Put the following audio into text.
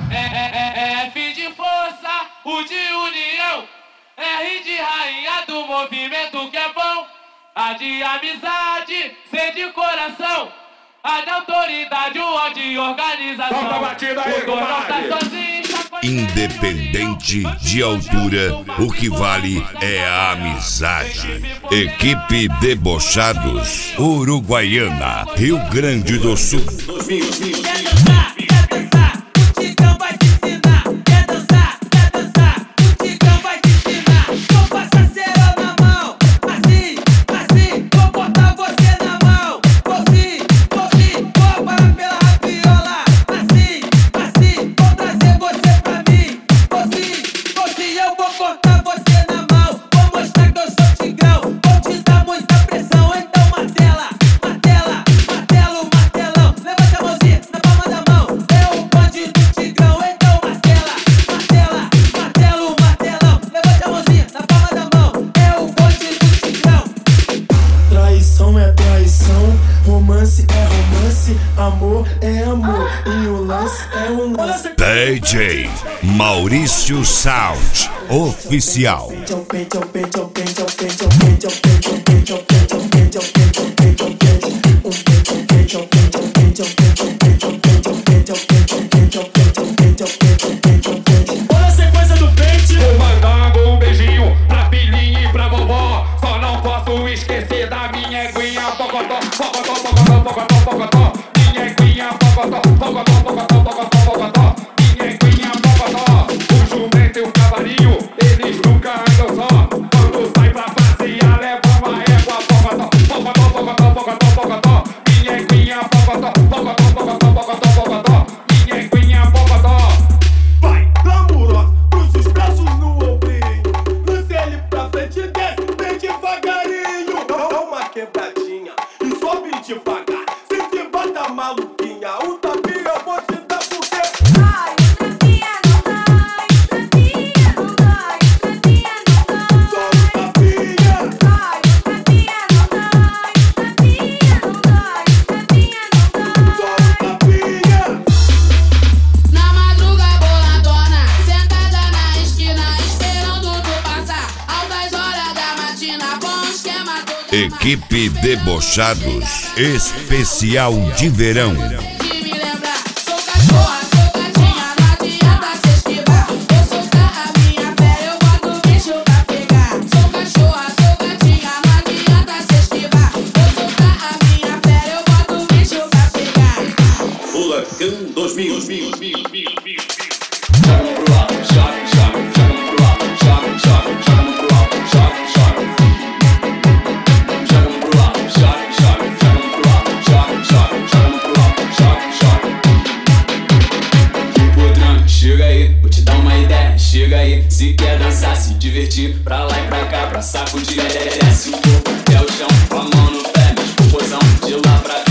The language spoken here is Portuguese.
F de força, U de união, R de rainha do movimento que é bom, A de amizade, C de coração, A de autoridade, o O de organização. Solta a batida aí, compadre. Independente de altura, o que vale é a amizade. Equipe Debochados, Uruguaiana, Rio Grande do Sul. Romance é romance, amor é amor, e o lance é o lance. DJ Maurício Sound Oficial. Olha a sequência do pente. Vou mandando um beijinho pra filhinha e pra vovó. Só não posso esquecer da minha eguinha pocotó, pocotó, pocotó, pocotó, pocotó. Minha eguinha pocotó, pocotó, pocotó, pocotó, pocotó. Minha eguinha pocotó. O jumento e o cavalinho, eles nunca andam só. Quando sai pra passear, leva uma égua pocotó, pocotó, pocotó, pocotó, pocotó. Minha eguinha pocotó, pocotó, pocotó, pocotó, pocotó. Minha eguinha pocotó. Vai, glamour, cruza os braços no ombrinho. Lance ele pra frente e desce bem devagarinho. Dá uma quebradinha e sobe devagar. Se te bata maluquinha, o tapinha eu vou te dar porque... Ai, o tapinha não dá, o tapinha não dá, o tapinha não dá. Só o tapinha. Ai, o tapinha não dá, o tapinha não dá, o tapinha não dá. Só o tapinha. Na madruga boladona, sentada na esquina, esperando tu passar. Altas horas da matina, bom esquema todo. Equipe Debochados Especial de Verão. De me lembrar, sou cachorra, sou gatinha, não adianta se esquivar. Vou soltar a minha fé, eu boto o bicho pra pegar. Sou cachorra, sou gatinha, não adianta se esquivar. Vou soltar a minha fé, eu boto o bicho pra pegar. Furacão 2000. Joga pro alto, joga, joga, joga pro alto, joga, joga, joga pro alto, joga, joga. Joga pro alto, joga, joga, joga pro alto, joga, joga, joga pro alto, joga, joga. Podrão, chega aí, vou te dar uma ideia, chega aí. Se quer dançar, se divertir, pra lá e pra cá, pra sacudir, desce o corpo até o chão, com a mão no pé, mas popozão, de lá pra cá.